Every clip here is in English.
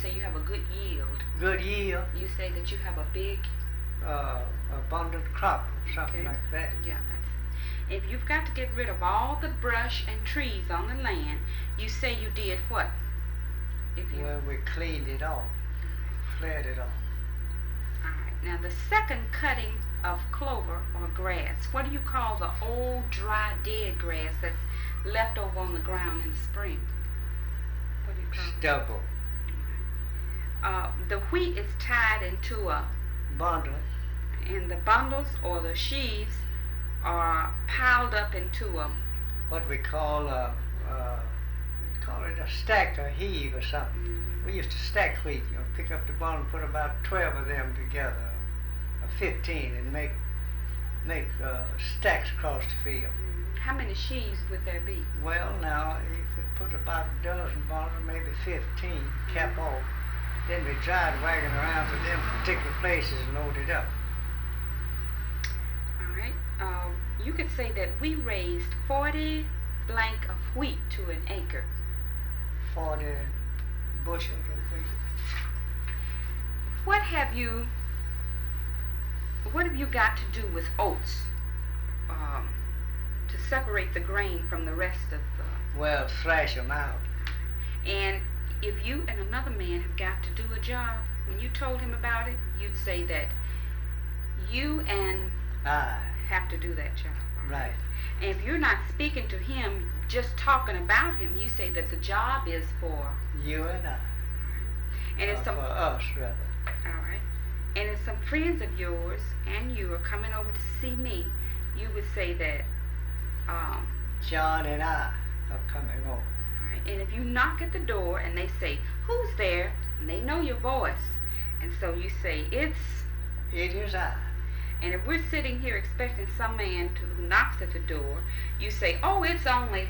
say you have a good yield. Good yield. You say that you have a big... abundant crop or something like that. Yeah, if you've got to get rid of all the brush and trees on the land, you say you did what? Well, we cleaned it off, cleared it off. All right. Now, the second cutting of clover or grass, what do you call the old, dry, dead grass that's left over on the ground in the spring? What do you call it? Stubble. The wheat is tied into a bundle, and the bundles or the sheaves are piled up into a what we call a stack or heave or something. Mm-hmm. We used to stack wheat, pick up the bundle, put about 12 of them together, or 15, and make stacks across the field. Mm-hmm. How many sheaves would there be? Well, now you could put about a dozen bundles, maybe 15, cap off. Then we drive the wagon around to them particular places and load it up. All right. You could say that we raised 40 blank of wheat to an acre. 40 bushels of wheat. What have you got to do with oats to separate the grain from the rest of the... Well, thrash them out. And if you and another man have got to do a job, when you told him about it, you'd say that you and I have to do that job. Right. And if you're not speaking to him, just talking about him, you say that the job is for you and I. And it's for us, rather. All right. And if some friends of yours and you are coming over to see me, you would say that John and I are coming over. All right. And if you knock at the door and they say, "Who's there?" and they know your voice, and so you say, "It is I." And if we're sitting here expecting some man who knocks at the door, you say, "Oh, it's only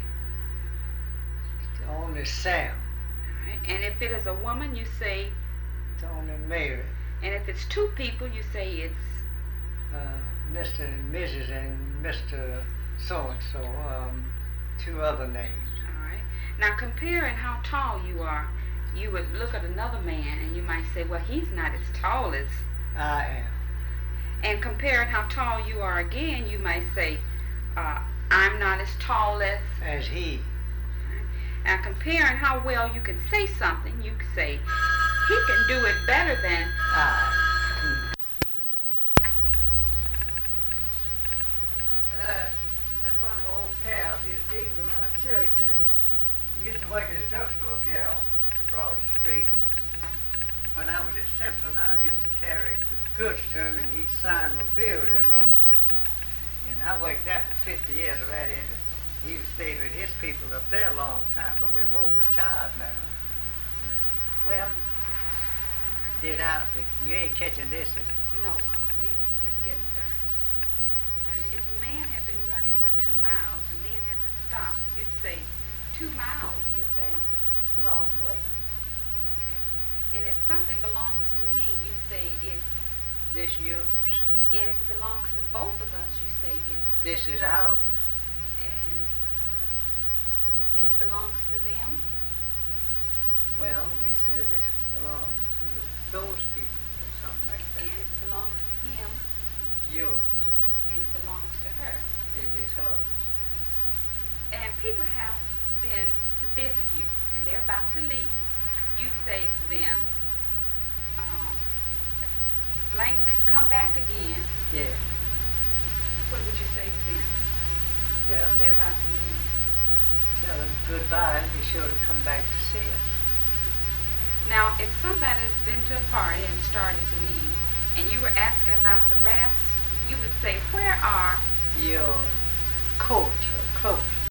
Sam." All right. And if it is a woman, you say, "It's only Mary." And if it's two people, you say it's Mr. and Mrs. and Mr. So-and-so, two other names. All right. Now, comparing how tall you are, you would look at another man and you might say, "Well, he's not as tall as I am." And comparing how tall you are again, you might say, "I'm not as tall as he." Now, comparing how well you can say something, you can say, "He can do it better than I." That's one of my old pals. He was deacon in my church, and he used to work at his drugstore up here on Broad Street. When I was at Simpson, I used to carry the goods to him, and he'd sign my bill, And I worked there for 50 years already. He stayed with his people up there a long time, but we're both retired now. Well, you ain't catching this? No, we just getting started. If a man had been running for 2 miles and then had to stop, you'd say 2 miles is a long way. Okay. And if something belongs to me, you say it's this yours. And if it belongs to both of us, you say it's this is ours. And if it belongs to them, well, we say this belongs to those people or something like that. And if it belongs to him, it's yours. And it belongs to her, it is hers. And people have been to visit you, and they're about to leave. You say to them, "Blank, come back again." Yeah. What would you say to them? Well, they're about to leave. Tell them goodbye and be sure to come back to see us. Now, if somebody's been to a party and started to leave, and you were asking about the wraps, you would say, "Where are your coat or cloak?"